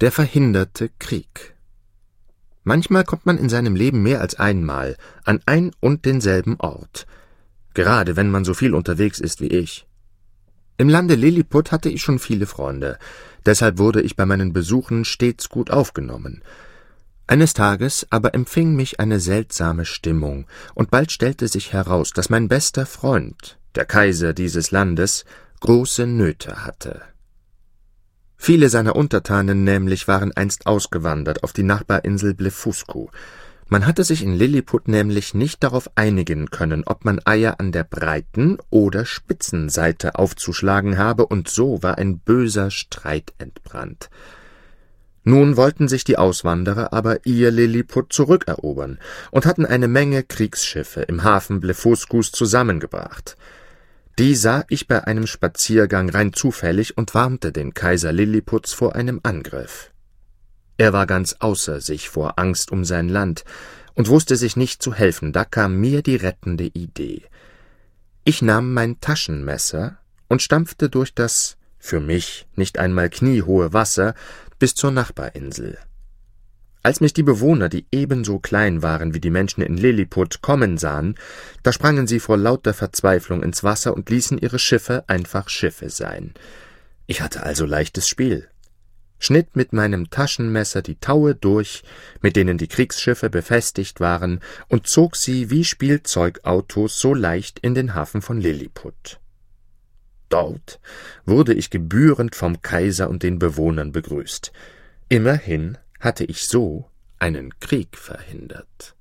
Der verhinderte Krieg. Manchmal kommt man in seinem Leben mehr als einmal an ein und denselben Ort, gerade wenn man so viel unterwegs ist wie ich. Im Lande Lilliput hatte ich schon viele Freunde, deshalb wurde ich bei meinen Besuchen stets gut aufgenommen. Eines Tages aber empfing mich eine seltsame Stimmung, und bald stellte sich heraus, dass mein bester Freund, der Kaiser dieses Landes, große Nöte hatte. Viele seiner Untertanen nämlich waren einst ausgewandert auf die Nachbarinsel Blefuscu. Man hatte sich in Lilliput nämlich nicht darauf einigen können, ob man Eier an der breiten oder spitzen Seite aufzuschlagen habe, und so war ein böser Streit entbrannt. Nun wollten sich die Auswanderer aber ihr Lilliput zurückerobern und hatten eine Menge Kriegsschiffe im Hafen Blefuscus zusammengebracht. Die sah ich bei einem Spaziergang rein zufällig und warnte den Kaiser Lilliputs vor einem Angriff. Er war ganz außer sich vor Angst um sein Land und wusste sich nicht zu helfen, da kam mir die rettende Idee. Ich nahm mein Taschenmesser und stampfte durch das, für mich nicht einmal kniehohe Wasser, bis zur Nachbarinsel. Als mich die Bewohner, die ebenso klein waren wie die Menschen in Lilliput, kommen sahen, da sprangen sie vor lauter Verzweiflung ins Wasser und ließen ihre Schiffe einfach Schiffe sein. Ich hatte also leichtes Spiel, schnitt mit meinem Taschenmesser die Taue durch, mit denen die Kriegsschiffe befestigt waren, und zog sie wie Spielzeugautos so leicht in den Hafen von Lilliput. Dort wurde ich gebührend vom Kaiser und den Bewohnern begrüßt. Immerhin hatte ich so einen Krieg verhindert.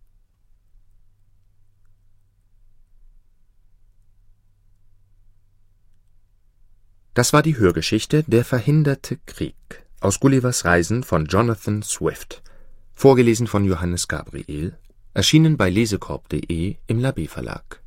Das war die Hörgeschichte Der verhinderte Krieg aus Gullivers Reisen von Jonathan Swift, vorgelesen von Johannes Gabriel, erschienen bei lesekorb.de im Labé Verlag.